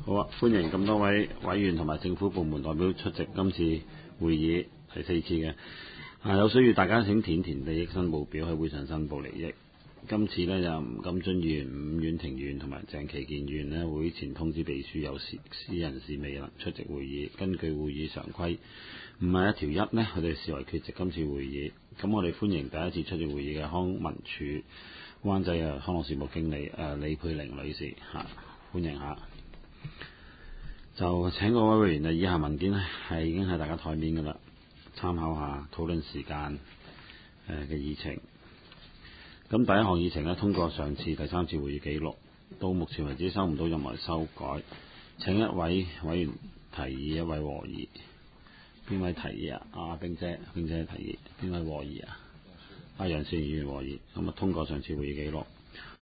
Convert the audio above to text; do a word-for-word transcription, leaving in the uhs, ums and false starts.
好啊，歡迎咁多位委員同埋政府部門代表出席今次會議，第四次嘅。啊，有需要大家請填填利益申報表喺會上申報利益。今次呢，就吳金津議員、伍婉婷議員同埋鄭其健議員呢，會前通知秘書有私人事未能出席會議。根據會議常規五十一條一呢，佢哋視為缺席今次會議。咁我哋歡迎第一次出席會議嘅康文署灣仔嘅康樂事務經理誒、呃、李佩玲女士嚇、啊，歡迎下。就請各位委員啊，以下文件呢係已經喺大家台面㗎啦，參考下討論時間誒嘅議程。咁第一項議程呢，通過上次第三次會議記錄，到目前為止收唔到任何修改。請一位委員提議，一位和議。邊位提議啊？阿冰姐，冰姐提議。邊位和議啊？阿楊善議員和議。咁啊，通過上次會議記錄。